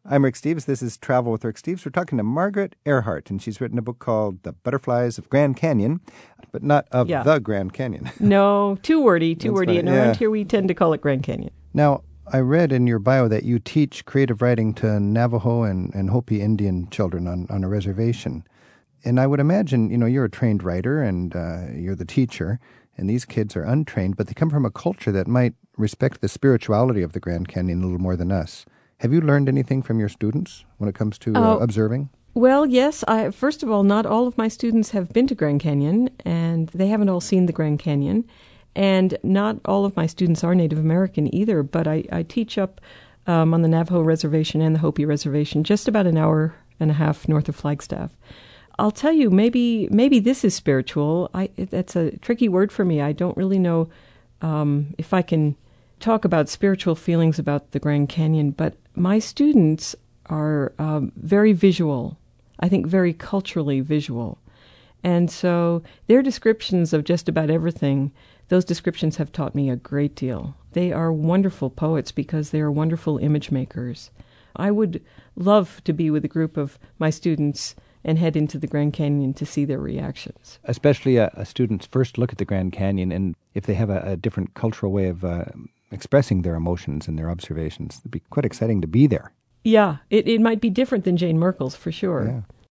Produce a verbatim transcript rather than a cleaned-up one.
I'm Rick Steves. This is Travel with Rick Steves. We're talking to Margaret Earhart, and she's written a book called The Butterflies of Grand Canyon, but not of yeah. the Grand Canyon. No, too wordy, too That's wordy. funny. And Yeah. around here we tend to call it Grand Canyon. Now, I read in your bio that you teach creative writing to Navajo and, and Hopi Indian children on, on a reservation. And I would imagine, you know, you're a trained writer and uh, you're the teacher, and these kids are untrained, but they come from a culture that might respect the spirituality of the Grand Canyon a little more than us. Have you learned anything from your students when it comes to uh, uh, observing? Well, yes. I, first of all, not all of my students have been to Grand Canyon, and they haven't all seen the Grand Canyon. And not all of my students are Native American either, but I, I teach up um, on the Navajo Reservation and the Hopi Reservation, just about an hour and a half north of Flagstaff. I'll tell you, maybe maybe this is spiritual. I, it, that's a tricky word for me. I don't really know um, if I can talk about spiritual feelings about the Grand Canyon, but my students are um, very visual, I think very culturally visual. And so their descriptions of just about everything, those descriptions have taught me a great deal. They are wonderful poets because they are wonderful image makers. I would love to be with a group of my students and head into the Grand Canyon to see their reactions. Especially a, a student's first look at the Grand Canyon, and if they have a, a different cultural way of uh, expressing their emotions and their observations, it'd be quite exciting to be there. Yeah, it, it might be different than Jane Merkel's, for sure. Yeah.